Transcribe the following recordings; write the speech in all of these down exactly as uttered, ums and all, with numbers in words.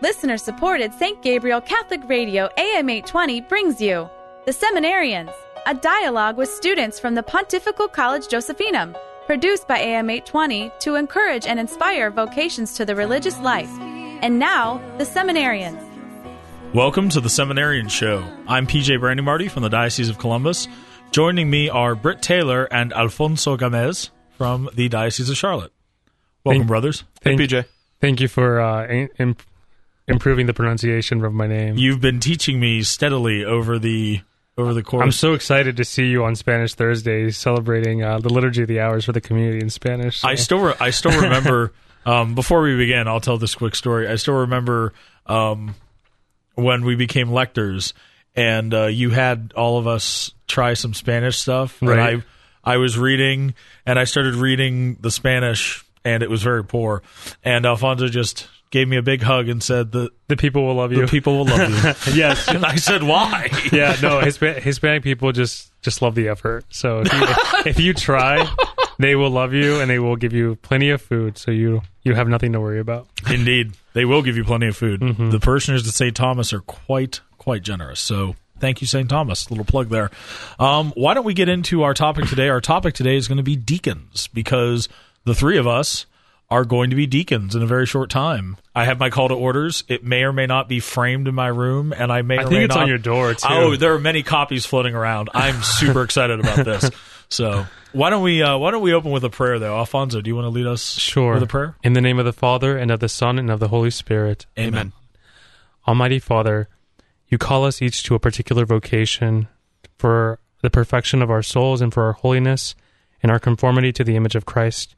Listener-supported Saint Gabriel Catholic Radio A M eight twenty brings you The Seminarians, a dialogue with students from the Pontifical College Josephinum, produced by A M eight twenty to encourage and inspire vocations to the religious life. And now, The Seminarians. Welcome to The Seminarian Show. I'm P J Brandymarty from the Diocese of Columbus. Joining me are Britt Taylor and Alfonso Gamez from the Diocese of Charlotte. Welcome, thank, brothers. Thank, hey, P J. Thank you for uh, in, improving the pronunciation of my name. You've been teaching me steadily over the over the course. I'm so excited to see you on Spanish Thursdays celebrating uh, the Liturgy of the Hours for the community in Spanish. So. I still re- I still remember, um, before we begin, I'll tell this quick story. I still remember um, when we became lectors and uh, you had all of us try some Spanish stuff. Right. And I, I was reading, and I started reading the Spanish, and it was very poor. And Alfonso just gave me a big hug and said, the, the people will love you. The people will love you. Yes. And I said, why? Yeah, no, Hisp- Hispanic people just, just love the effort. So if you, if you try, they will love you, and they will give you plenty of food, so you, you have nothing to worry about. Indeed. They will give you plenty of food. Mm-hmm. The parishioners at Saint Thomas are quite, quite generous. So thank you, Saint Thomas. Little plug there. Um, why don't we get into our topic today? Our topic today is going to be deacons, because the three of us are going to be deacons in a very short time. I have my call to orders. It may or may not be framed in my room, and I may I or think may it's not. on your door, too. Oh, there are many copies floating around. I'm super excited about this. So why don't we uh, why don't we open with a prayer, though? Alfonso, do you want to lead us sure. with a prayer? In the name of the Father, and of the Son, and of the Holy Spirit. Amen. Amen. Almighty Father, you call us each to a particular vocation for the perfection of our souls and for our holiness and our conformity to the image of Christ.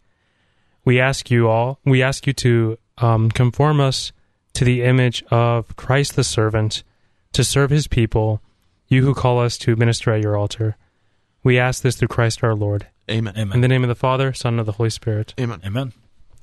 We ask you all, we ask you to um, conform us to the image of Christ the servant, to serve his people, you who call us to minister at your altar. We ask this through Christ our Lord. Amen. Amen. In the name of the Father, Son, and of the Holy Spirit. Amen. Amen.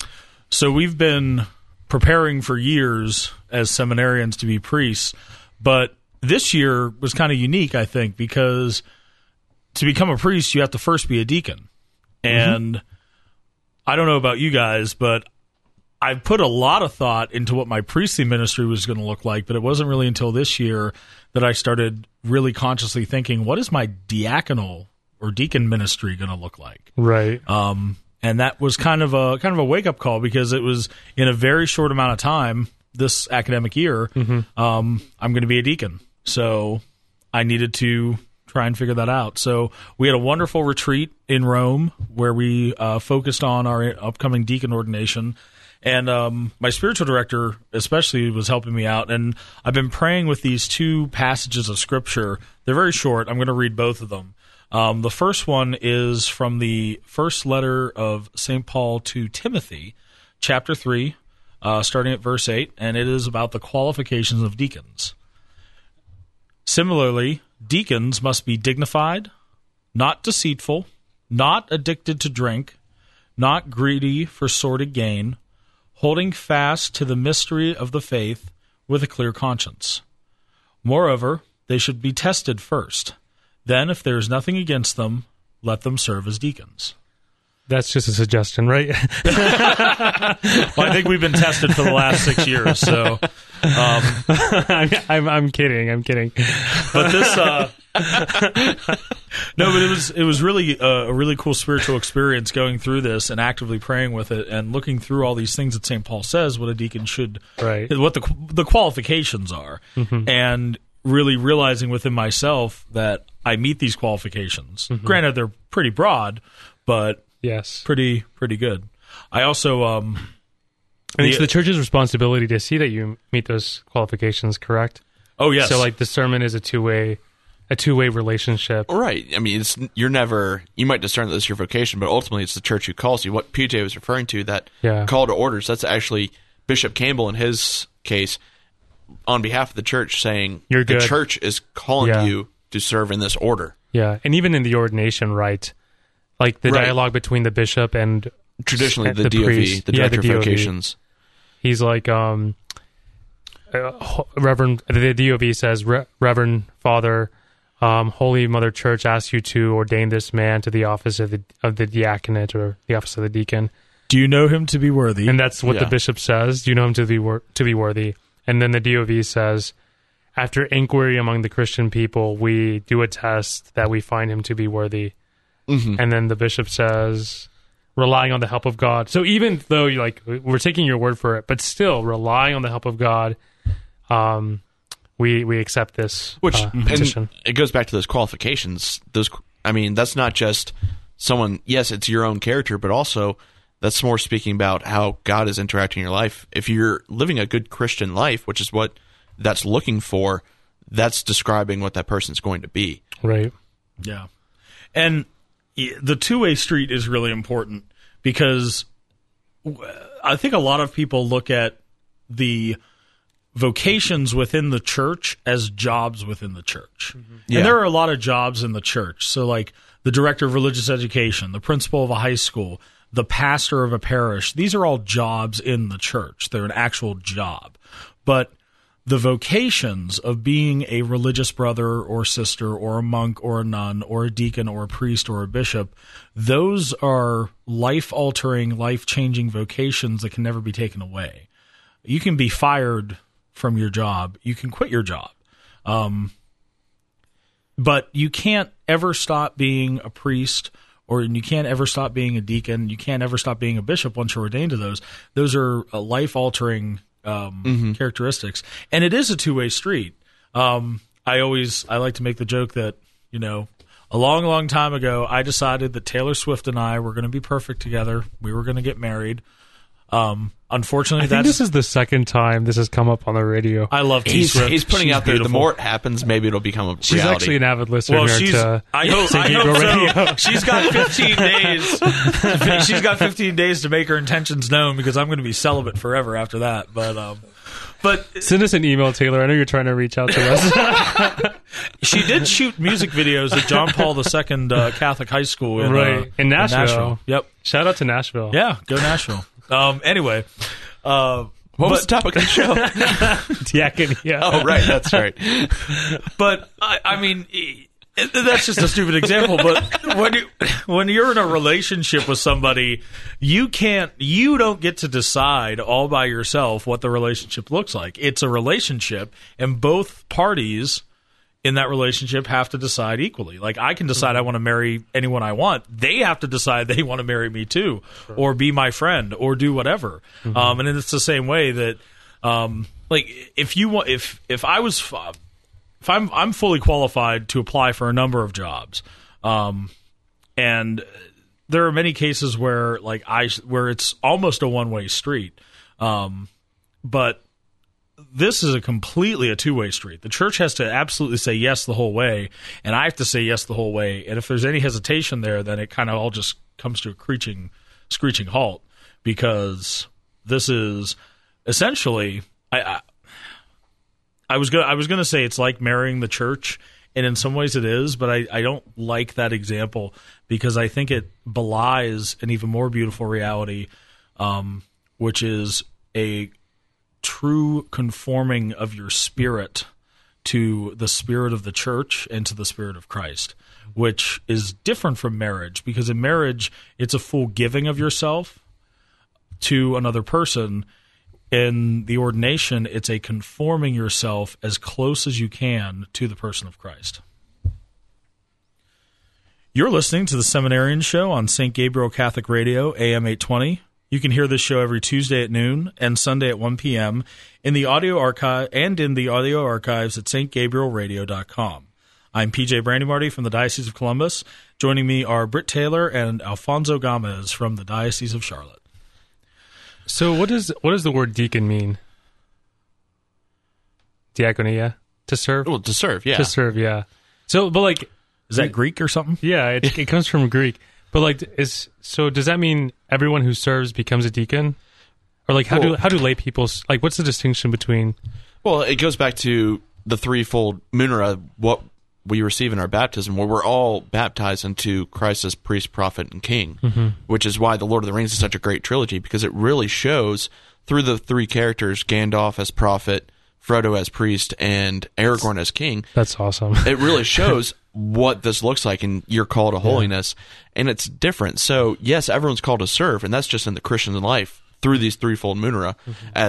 So we've been preparing for years as seminarians to be priests, but this year was kind of unique, I think, because to become a priest, you have to first be a deacon. And mm-hmm. I don't know about you guys, but I put a lot of thought into what my priestly ministry was going to look like, but it wasn't really until this year that I started really consciously thinking, what is my diaconal or deacon ministry going to look like? Right. Um, and that was kind of a kind of a wake-up call, because it was in a very short amount of time this academic year, mm-hmm. um, I'm going to be a deacon. So I needed to try and figure that out. So we had a wonderful retreat in Rome where we uh, focused on our upcoming deacon ordination. And um, my spiritual director especially was helping me out. And I've been praying with these two passages of Scripture. They're very short. I'm going to read both of them. Um, the first one is from the first letter of Saint Paul to Timothy, chapter three, uh, starting at verse eight. And it is about the qualifications of deacons. Similarly, deacons must be dignified, not deceitful, not addicted to drink, not greedy for sordid gain, holding fast to the mystery of the faith with a clear conscience. Moreover, they should be tested first. Then, if there is nothing against them, let them serve as deacons. That's just a suggestion, right? Well, I think we've been tested for the last six years, so... Um, I'm, I'm I'm kidding. I'm kidding. But this, uh, no, but it was it was really a, a really cool spiritual experience going through this and actively praying with it and looking through all these things that Saint Paul says what a deacon should, right? What the the qualifications are, mm-hmm. and really realizing within myself that I meet these qualifications. Mm-hmm. Granted, they're pretty broad, but yes, pretty pretty good. I also. Um, And it's the church's responsibility to see that you meet those qualifications, correct? Oh, yes. So, like, discernment is a two-way, a two-way relationship. Right. I mean, it's you're never, you might discern that this is your vocation, but ultimately it's the church who calls you. What P J was referring to, that yeah. call to orders, that's actually Bishop Campbell in his case, on behalf of the church, saying You're the good. church is calling yeah. you to serve in this order. Yeah. And even in the ordination rite, like the right. dialogue between the bishop and traditionally the, the D O V, priest. the yeah, director the of vocations. He's like, um, uh, Reverend, the D O V says, Re- Reverend Father, um, Holy Mother Church asks you to ordain this man to the office of the of the diaconate or the office of the deacon. Do you know him to be worthy? And that's what yeah. the bishop says. Do you know him to be wor- to be worthy? And then the D O V says, after inquiry among the Christian people, we do attest that we find him to be worthy. Mm-hmm. And then the bishop says, relying on the help of God. So even though you like we're taking your word for it, but still relying on the help of God, um, we we accept this Which uh, petition. It goes back to those qualifications. Those, I mean, that's not just someone. Yes, it's your own character, but also that's more speaking about how God is interacting in your life. If you're living a good Christian life, which is what that's looking for, that's describing what that person's going to be. Right. Yeah. And the two-way street is really important because I think a lot of people look at the vocations within the church as jobs within the church. Mm-hmm. Yeah. And there are a lot of jobs in the church. So like the director of religious education, the principal of a high school, the pastor of a parish, these are all jobs in the church. They're an actual job. But the vocations of being a religious brother or sister or a monk or a nun or a deacon or a priest or a bishop, those are life-altering, life-changing vocations that can never be taken away. You can be fired from your job. You can quit your job. Um, but you can't ever stop being a priest, or you can't ever stop being a deacon. You can't ever stop being a bishop once you're ordained to those. Those are uh, life-altering Um, mm-hmm. characteristics, and it is a two-way street. Um, I always I like to make the joke that, you know, a long, long time ago, I decided that Taylor Swift and I were going to be perfect together. We were going to get married. Um, unfortunately, I think that's, this is the second time this has come up on the radio. I love Taylor He's, Swift. he's putting She's out there, beautiful. the more it happens, maybe it'll become a She's reality. actually an avid listener Well, here she's. to I hope, Saint I Gabriel hope Radio. so. She's got fifteen days. She's got fifteen days to make her intentions known because I'm going to be celibate forever after that. But, um, but send us an email, Taylor. I know you're trying to reach out to us. she did shoot music videos at John Paul the Second uh, Catholic High School in, right. uh, in, Nashville. in Nashville. Yep. Shout out to Nashville. Yeah, go Nashville. Um, anyway. Uh, what but, was the topic of the show? Diaconia. Oh, right. That's right. But, I, I mean, it, that's just a stupid example. But when, you, when you're in a relationship with somebody, you can't, you don't get to decide all by yourself what the relationship looks like. It's a relationship, and both parties in that relationship have to decide equally. Like, I can decide I want to marry anyone I want. They have to decide they want to marry me too, sure. or be my friend, or do whatever. Mm-hmm. Um, and it's the same way that, um, like, if you want, if if I was, if I'm I'm fully qualified to apply for a number of jobs, um, and there are many cases where like I where it's almost a one way street, um, but. This is a completely a two-way street. The church has to absolutely say yes the whole way, and I have to say yes the whole way. And if there's any hesitation there, then it kind of all just comes to a screeching, screeching halt, because this is essentially. I I, I was going I was going to say it's like marrying the church, and in some ways it is, but I, I don't like that example because I think it belies an even more beautiful reality, um, which is a true conforming of your spirit to the spirit of the church and to the spirit of Christ, which is different from marriage, because in marriage, it's a full giving of yourself to another person. In the ordination, it's a conforming yourself as close as you can to the person of Christ. You're listening to the Seminarian Show on Saint Gabriel Catholic Radio, A M eight twenty. You can hear this show every Tuesday at noon and Sunday at one p.m. in the audio archive and in the audio archives at s t gabriel radio dot com. I'm P J Brandymarty from the Diocese of Columbus. Joining me are Britt Taylor and Alfonso Gomez from the Diocese of Charlotte. So what does what does the word deacon mean? Diaconia? To serve? Well, to serve, yeah. To serve, yeah. So, but like... Is that Greek or something? Yeah, it, it comes from Greek. But like, is so does that mean everyone who serves becomes a deacon? Or like, how well, do how do lay people, like, what's the distinction between... Well, it goes back to the threefold munera, what we receive in our baptism, where we're all baptized into Christ as priest, prophet, and king, mm-hmm. which is why the Lord of the Rings is such a great trilogy, because it really shows through the three characters, Gandalf as prophet, Frodo as priest, and Aragorn as king. That's awesome. It really shows what this looks like in your call to holiness, yeah. and it's different. So, yes, everyone's called to serve, and that's just in the Christian life through these threefold munera, mm-hmm. as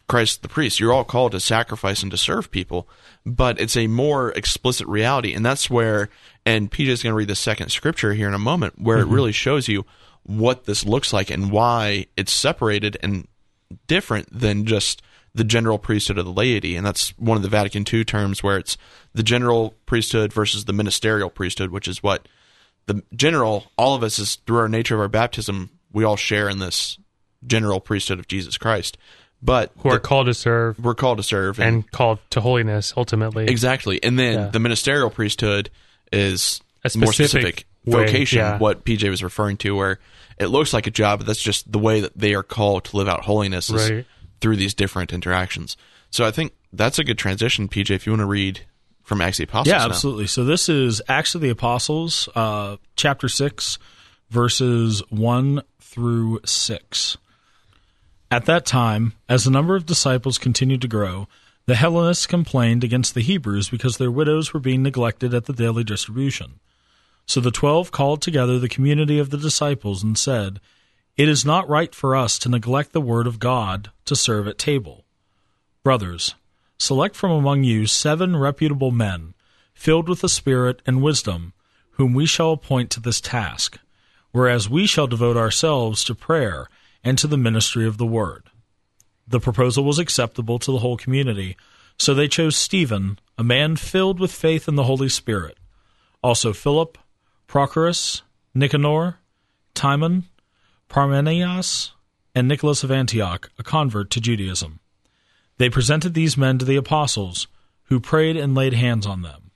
Christ the priest. You're all called to sacrifice and to serve people, but it's a more explicit reality, and that's where, and P J's going to read the second scripture here in a moment, where mm-hmm. it really shows you what this looks like and why it's separated and different than just the general priesthood of the laity. And that's one of the Vatican two terms, where it's the general priesthood versus the ministerial priesthood, which is what the general, all of us, is through our nature of our baptism, we all share in this general priesthood of Jesus Christ. But who are the, called to serve. We're called to serve. And, and called to holiness, ultimately. Exactly. And then yeah. the ministerial priesthood is a specific more specific way, vocation, yeah. what P J was referring to, where it looks like a job, but that's just the way that they are called to live out holiness is right. through these different interactions. So I think that's a good transition, P J, if you want to read from Acts of the Apostles. Yeah, now. absolutely. So this is Acts of the Apostles, uh, chapter six, verses one through six. At that time, as the number of disciples continued to grow, the Hellenists complained against the Hebrews because their widows were being neglected at the daily distribution. So the twelve called together the community of the disciples and said, "It is not right for us to neglect the word of God to serve at table. Brothers, select from among you seven reputable men, filled with the Spirit and wisdom, whom we shall appoint to this task, whereas we shall devote ourselves to prayer and to the ministry of the word." The proposal was acceptable to the whole community, so they chose Stephen, a man filled with faith in the Holy Spirit, also Philip, Prochorus, Nicanor, Timon, Parmenias, and Nicholas of Antioch, a convert to Judaism. They presented these men to the apostles, who prayed and laid hands on them.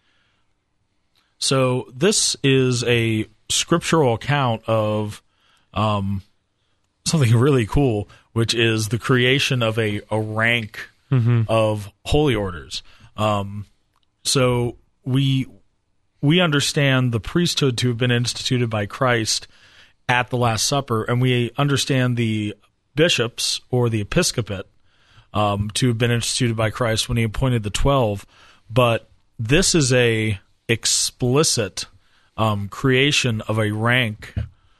So this is a scriptural account of um, something really cool, which is the creation of a, a rank mm-hmm. of holy orders. Um, so we we understand the priesthood to have been instituted by Christ at the Last Supper, and we understand the bishops or the episcopate um, to have been instituted by Christ when he appointed the twelve. But this is a explicit um, creation of a rank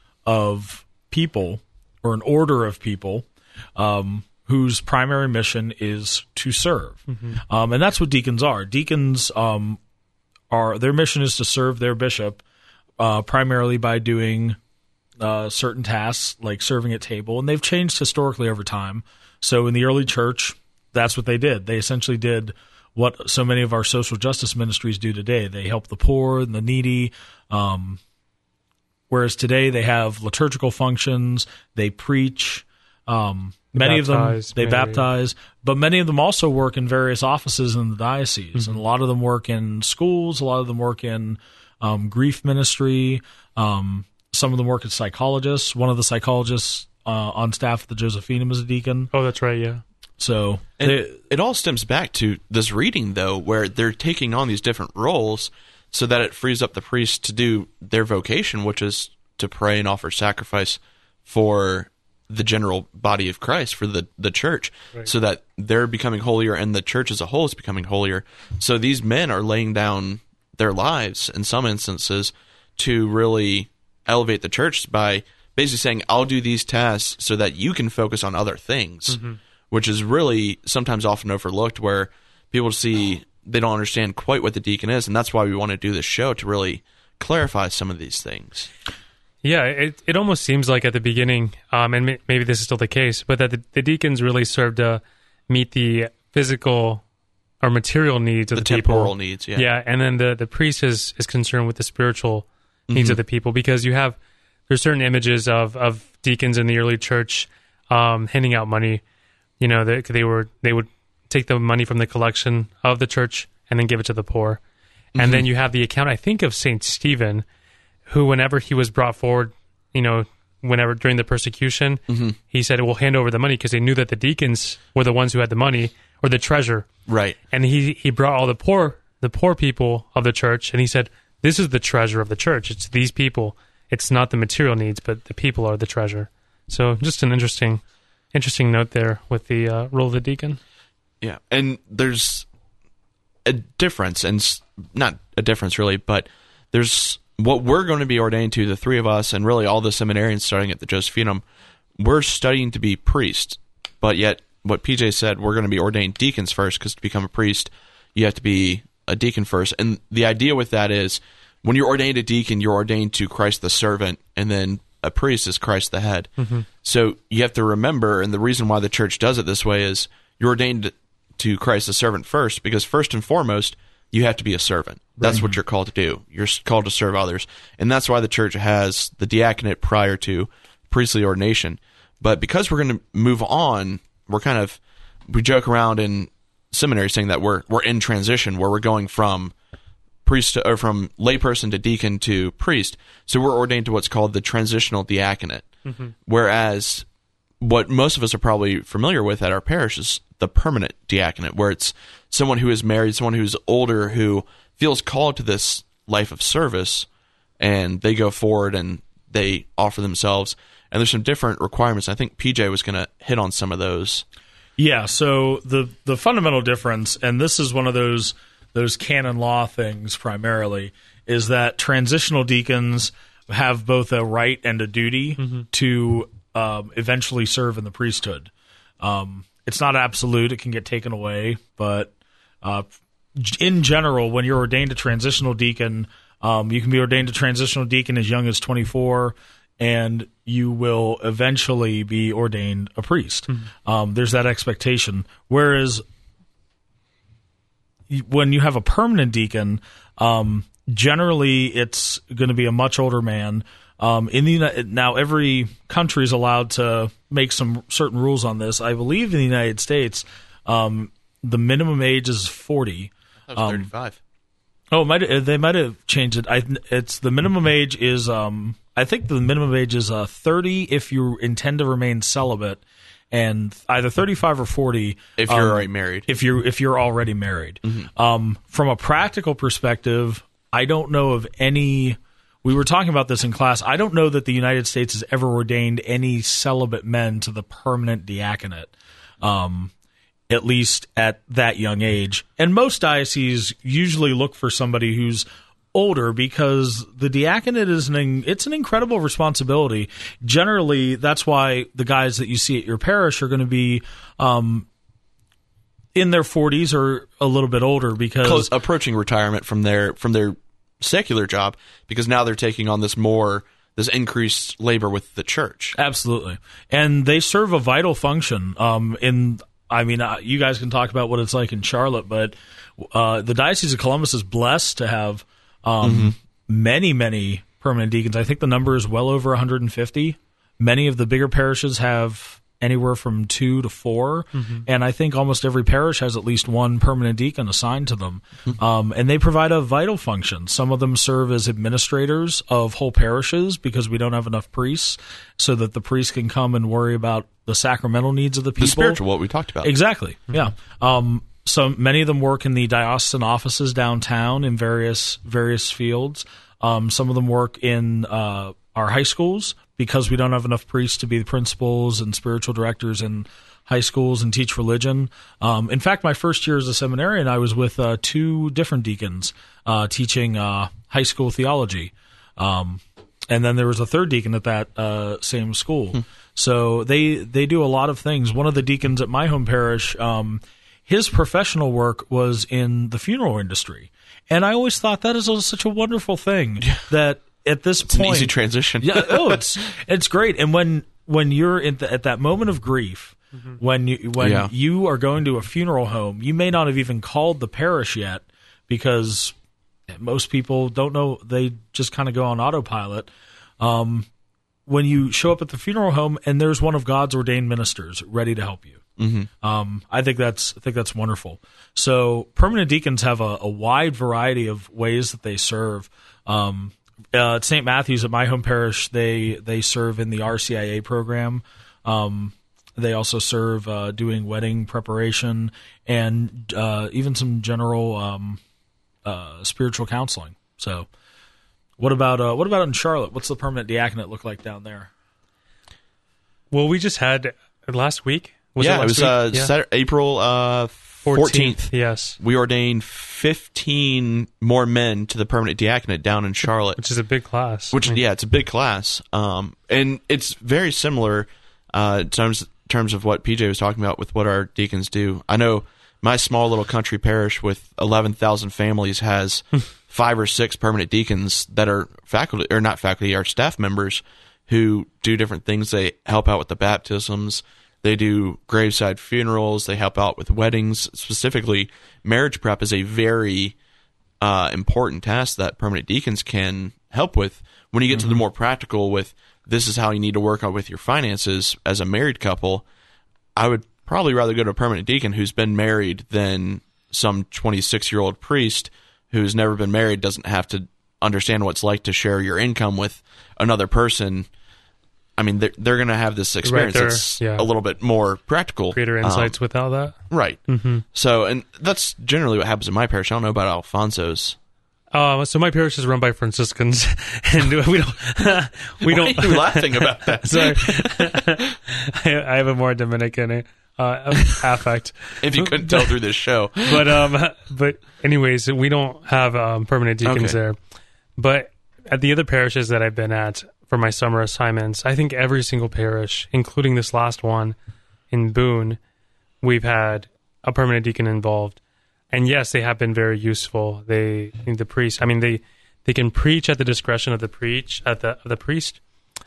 of people or an order of people um, whose primary mission is to serve. Mm-hmm. Um, and that's what deacons are. Deacons um, are, their mission is to serve their bishop uh, primarily by doing uh, certain tasks like serving at table. And they've changed historically over time. So in the early church, that's what they did. They essentially did what so many of our social justice ministries do today. They help the poor and the needy, um, whereas today they have liturgical functions, they preach, um, many baptize, of them, they maybe. baptize, but many of them also work in various offices in the diocese, mm-hmm. and a lot of them work in schools, a lot of them work in um, grief ministry, um, some of them work as psychologists. One of the psychologists uh, on staff at the Josephinum is a deacon. Oh, that's right, yeah. So and they, it all stems back to this reading, though, where they're taking on these different roles so that it frees up the priests to do their vocation, which is to pray and offer sacrifice for the general body of Christ, for the, the church, right. so that they're becoming holier and the church as a whole is becoming holier. So these men are laying down their lives in some instances to really elevate the church by basically saying, I'll do these tasks so that you can focus on other things. Mm-hmm. Which is really sometimes often overlooked, where people see they don't understand quite what the deacon is, and that's why we want to do this show, to really clarify some of these things. Yeah, it it almost seems like at the beginning, um, and may, maybe this is still the case, but that the, the deacons really serve to meet the physical or material needs of the, the people. temporal needs, yeah. Yeah, and then the, the priest is, is concerned with the spiritual needs mm-hmm. of the people, because you have, there's certain images of, of deacons in the early church um, handing out money. You know, they, they were they would take the money from the collection of the church and then give it to the poor. Mm-hmm. And then you have the account, I think, of Saint Stephen, who, whenever he was brought forward, you know, whenever during the persecution, mm-hmm. he said, "We'll hand over the money," because they knew that the deacons were the ones who had the money or the treasure. Right. And he he brought all the poor the poor people of the church, and he said, "This is the treasure of the church. It's these people. It's not the material needs, but the people are the treasure." So, just an interesting. Interesting note there with the uh, role of the deacon. Yeah, and there's a difference, and not a difference really, but there's what we're going to be ordained to, the three of us, and really all the seminarians starting at the Josephinum. We're studying to be priests, but yet what P J said, we're going to be ordained deacons first, because to become a priest, you have to be a deacon first. And the idea with that is, when you're ordained a deacon, you're ordained to Christ the servant, and then a priest is Christ the head. Mm-hmm. So you have to remember, and the reason why the church does it this way is, you're ordained to Christ the servant first, because first and foremost, you have to be a servant. That's right. What you're called to do. You're called to serve others. And that's why the church has the diaconate prior to priestly ordination. But because we're going to move on, we're kind of, we joke around in seminary saying that we're we're in transition, where we're going from priest to, or from layperson to deacon to priest. So we're ordained to what's called the transitional diaconate. Mm-hmm. Whereas what most of us are probably familiar with at our parish is the permanent diaconate, where it's someone who is married, someone who's older, who feels called to this life of service, and they go forward and they offer themselves. And there's some different requirements. I think P J was going to hit on some of those. Yeah, so the the fundamental difference, and this is one of those those canon law things primarily, is that transitional deacons have both a right and a duty mm-hmm. to um, eventually serve in the priesthood. Um, it's not absolute; it can get taken away, but uh, in general, when you're ordained a transitional deacon, um, you can be ordained a transitional deacon as young as twenty-four. And you will eventually be ordained a priest. Mm-hmm. Um, there's that expectation. Whereas when you have a permanent deacon, um, generally it's going to be a much older man. Um, in the United, now, every country is allowed to make some certain rules on this. I believe in the United States, um, the minimum age is forty. That was um, thirty-five. Oh, it might, they might have changed it. I, it's the minimum age is. Um, I think the minimum age is uh, thirty if you intend to remain celibate, and either thirty-five or forty if you're um, already married. If you're if you're already married. Mm-hmm. Um, from a practical perspective, I don't know of any. We were talking about this in class. I don't know that the United States has ever ordained any celibate men to the permanent diaconate, um, at least at that young age. And most dioceses usually look for somebody who's older, because the diaconate is an it's an incredible responsibility. Generally, that's why the guys that you see at your parish are going to be um, in their forties or a little bit older, because Close, approaching retirement from their from their secular job, because now they're taking on this more this increased labor with the church. Absolutely, and they serve a vital function. Um, in I mean, uh, you guys can talk about what it's like in Charlotte, but uh, the Diocese of Columbus is blessed to have Um, mm-hmm. many, many permanent deacons. I think the number is well over one hundred fifty. Many of the bigger parishes have anywhere from two to four, mm-hmm. and I think almost every parish has at least one permanent deacon assigned to them. Mm-hmm. Um, and they provide a vital function. Some of them serve as administrators of whole parishes, because we don't have enough priests, so that the priests can come and worry about the sacramental needs of the people. The spiritual, what we talked about. Exactly, mm-hmm. yeah. Um, So many of them work in the diocesan offices downtown in various various fields. Um, some of them work in uh, our high schools, because we don't have enough priests to be the principals and spiritual directors in high schools and teach religion. Um, in fact, my first year as a seminarian, I was with uh, two different deacons uh, teaching uh, high school theology. Um, and then there was a third deacon at that uh, same school. Hmm. So they, they do a lot of things. One of the deacons at my home parish, um, his professional work was in the funeral industry. And I always thought that is a, such a wonderful thing yeah. that at this it's point... It's an easy transition. yeah, oh, it's it's great. And when when you're in the, at that moment of grief, mm-hmm. when you when yeah. you are going to a funeral home, you may not have even called the parish yet, because most people don't know. They just kind of go on autopilot. Um, when you show up at the funeral home and there's one of God's ordained ministers ready to help you. Mm-hmm. Um, I think that's I think that's wonderful. So permanent deacons have a, a wide variety of ways that they serve. Um, uh, at Saint Matthew's, at my home parish, they they serve in the R C I A program. Um, they also serve uh, doing wedding preparation and uh, even some general um, uh, spiritual counseling. So, what about uh, what about in Charlotte? What's the permanent diaconate look like down there? Well, we just had last week. Was yeah, it, it was uh, yeah. Saturday, April uh, fourteenth. Yes. We ordained fifteen more men to the permanent diaconate down in Charlotte. Which is a big class. Which, yeah, it's a big class. Um, and it's very similar uh, in terms terms of what P J was talking about with what our deacons do. I know my small little country parish with eleven thousand families has five or six permanent deacons that are faculty, or not faculty, are staff members who do different things. They help out with the baptisms. They do graveside funerals. They help out with weddings. Specifically, marriage prep is a very uh, important task that permanent deacons can help with. When you get mm-hmm. to the more practical with this is how you need to work on with your finances as a married couple, I would probably rather go to a permanent deacon who's been married than some twenty-six-year-old priest who's never been married, doesn't have to understand what it's like to share your income with another person. I mean, they're, they're going to have this experience right that's yeah. a little bit more practical. Greater insights um, without that. Right. Mm-hmm. So, and that's generally what happens in my parish. I don't know about Alfonso's. Uh, so my parish is run by Franciscans, and we don't. we Why don't. Are you laughing about that? Sorry, I, I have a more Dominican uh, affect. If you couldn't tell through this show, but um, but anyways, we don't have um, permanent deacons Okay. there. But at the other parishes that I've been at for my summer assignments, I think every single parish, including this last one in Boone, we've had a permanent deacon involved. And yes, they have been very useful. They, the priest, I mean, they, they can preach at the discretion of the preach at the of the priest,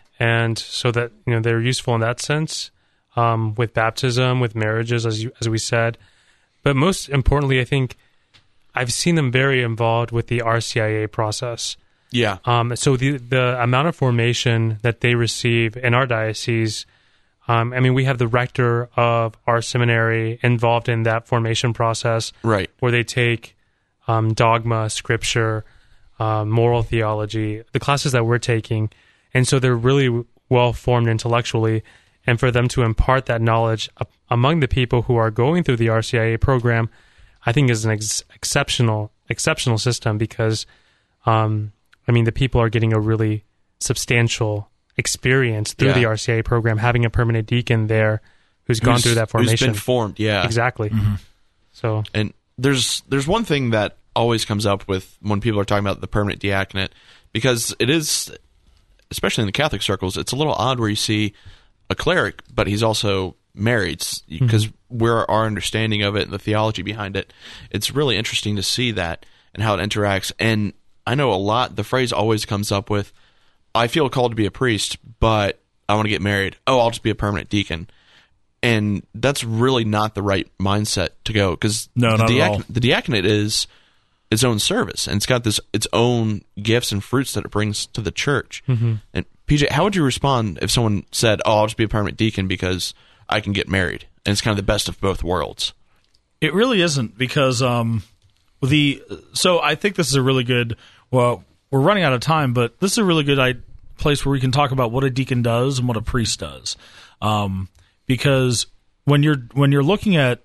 and so that you know they're useful in that sense, um, with baptism, with marriages, as you, as we said. But most importantly, I think I've seen them very involved with the R C I A process. yeah, Um, so the the amount of formation that they receive in our diocese. Um, I mean, we have the rector of our seminary involved in that formation process, right. where they take um, dogma, scripture, um, moral theology, the classes that we're taking, and so they're really well formed intellectually. And for them to impart that knowledge up among the people who are going through the R C I A program, I think is an ex- exceptional exceptional system because, um, I mean, the people are getting a really substantial experience through Yeah. the R C I A program, having a permanent deacon there who's gone Who's- through that formation. Who's been formed, yeah. Exactly. Mm-hmm. So, And there's there's one thing that always comes up with when people are talking about the permanent diaconate, because it is, especially in the Catholic circles, it's a little odd where you see a cleric, but he's also married, because mm-hmm. where our understanding of it and the theology behind it, it's really interesting to see that and how it interacts. And I know a lot, the phrase always comes up with, I feel called to be a priest, but I want to get married. Oh, I'll just be a permanent deacon. And that's really not the right mindset to go, because No, the, not at diacon- all. the diaconate is its own service, and it's got this its own gifts and fruits that it brings to the church. mm-hmm. And P J, how would you respond if someone said, "Oh, I'll just be a permanent deacon because I can get married," and it's kind of the best of both worlds? It really isn't, because um, the so I think this is a really good. Well, we're running out of time, but this is a really good I, place where we can talk about what a deacon does and what a priest does. Um, because when you're when you're looking at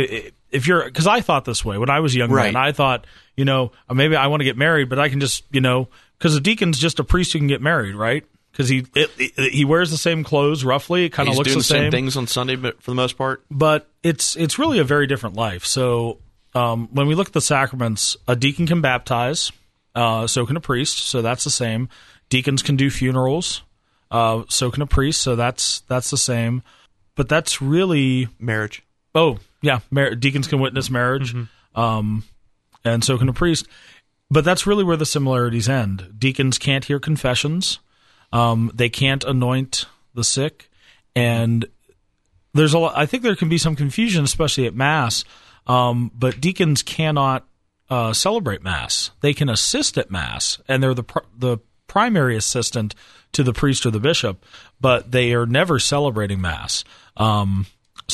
if you're because I thought this way when I was a young Right. man, I thought, you know, maybe I want to get married, but I can just, you know, because a deacon's just a priest who can get married, right? Because he it, it, he wears the same clothes roughly, it kind of He's looks doing the same things on Sunday, but for the most part, but it's it's really a very different life. So um, when we look at the sacraments, a deacon can baptize, uh, so can a priest, so that's the same. Deacons can do funerals, uh, so can a priest, so that's that's the same. But that's really marriage. oh yeah, mar- deacons can witness marriage, mm-hmm. um, and so can a priest. But that's really where the similarities end. Deacons can't hear confessions, um, they can't anoint the sick, and there's a lot, I think there can be some confusion, especially at Mass. Um, but deacons cannot uh, celebrate Mass. They can assist at Mass, and they're the pr- the primary assistant to the priest or the bishop, but they are never celebrating Mass. Um,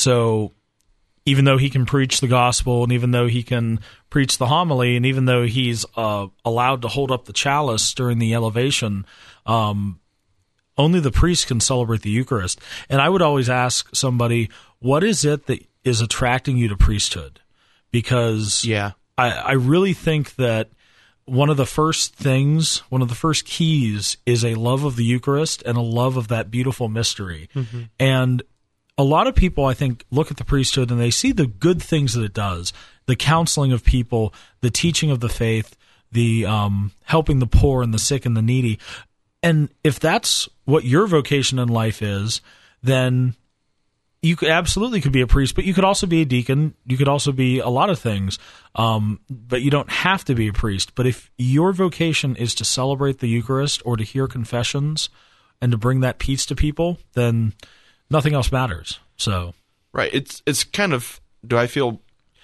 so even though he can preach the gospel, and even though he can preach the homily, and even though he's uh, allowed to hold up the chalice during the elevation, um, only the priest can celebrate the Eucharist. And I would always ask somebody, what is it that is attracting you to priesthood? Because Yeah. I, I really think that one of the first things, one of the first keys is a love of the Eucharist and a love of that beautiful mystery. Mm-hmm. And a lot of people, I think, look at the priesthood and they see the good things that it does, the counseling of people, the teaching of the faith, the um, helping the poor and the sick and the needy. And if that's what your vocation in life is, then you could absolutely could be a priest, but you could also be a deacon. You could also be a lot of things, um, but you don't have to be a priest. But if your vocation is to celebrate the Eucharist or to hear confessions and to bring that peace to people, then nothing else matters. So, right. It's it's kind of, do I feel,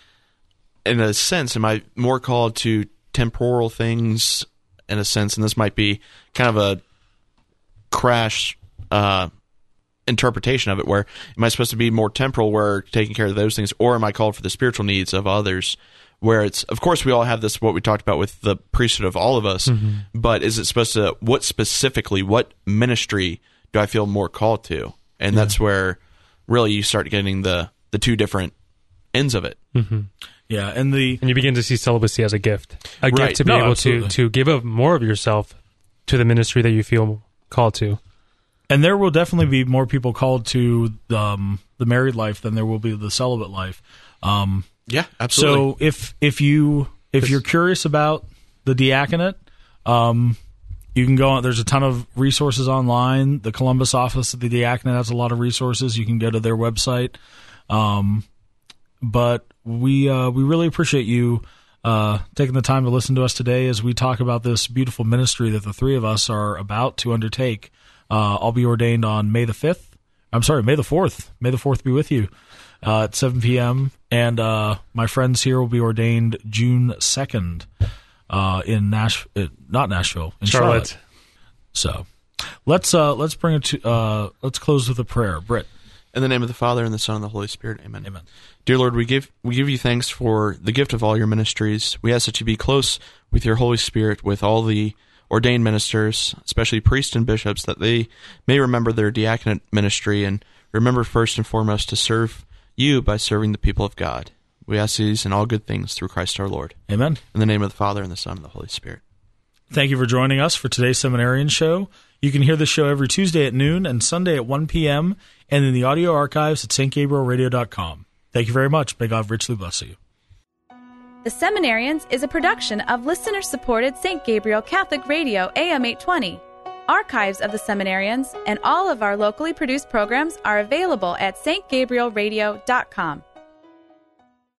in a sense, am I more called to temporal things in a sense? And this might be kind of a crash uh interpretation of it, where am I supposed to be more temporal, where taking care of those things, or am I called for the spiritual needs of others, where it's, of course we all have this, what we talked about with the priesthood of all of us, mm-hmm. but is it supposed to, what specifically, what ministry do I feel more called to? And yeah. that's where really you start getting the the two different ends of it. Mm-hmm. Yeah, and the and you begin to see celibacy as a gift, a right. gift to be no, able absolutely. to to give up more of yourself to the ministry that you feel called to. And there will definitely be more people called to um, the married life than there will be the celibate life. Um, yeah, absolutely. So if if you if you're curious about the diaconate, um, you can go on. There's a ton of resources online. The Columbus office of the diaconate has a lot of resources. You can go to their website. Um, but we uh, we really appreciate you uh, taking the time to listen to us today as we talk about this beautiful ministry that the three of us are about to undertake. Uh, I'll be ordained on May the fifth. I'm sorry, May the fourth. May the fourth be with you uh, at seven p.m. And uh, my friends here will be ordained June second uh, in Nash, uh, not Nashville, in Charlotte. Charlotte. So let's uh, let's bring it to uh, let's close with a prayer. Britt. In the name of the Father and the Son and the Holy Spirit, amen. Amen. Dear Lord, we give we give you thanks for the gift of all your ministries. We ask that you be close with your Holy Spirit, with all the ordained ministers, especially priests and bishops, that they may remember their diaconate ministry and remember first and foremost to serve you by serving the people of God. We ask these and all good things through Christ our Lord. Amen. In the name of the Father and the Son and the Holy Spirit. Thank you for joining us for today's Seminarian Show. You can hear the show every Tuesday at noon and Sunday at one p.m. and in the audio archives at st gabriel radio dot com. Thank you very much. May God richly bless you. The Seminarians is a production of listener-supported Saint Gabriel Catholic Radio A M eight twenty. Archives of the Seminarians and all of our locally produced programs are available at st gabriel radio dot com.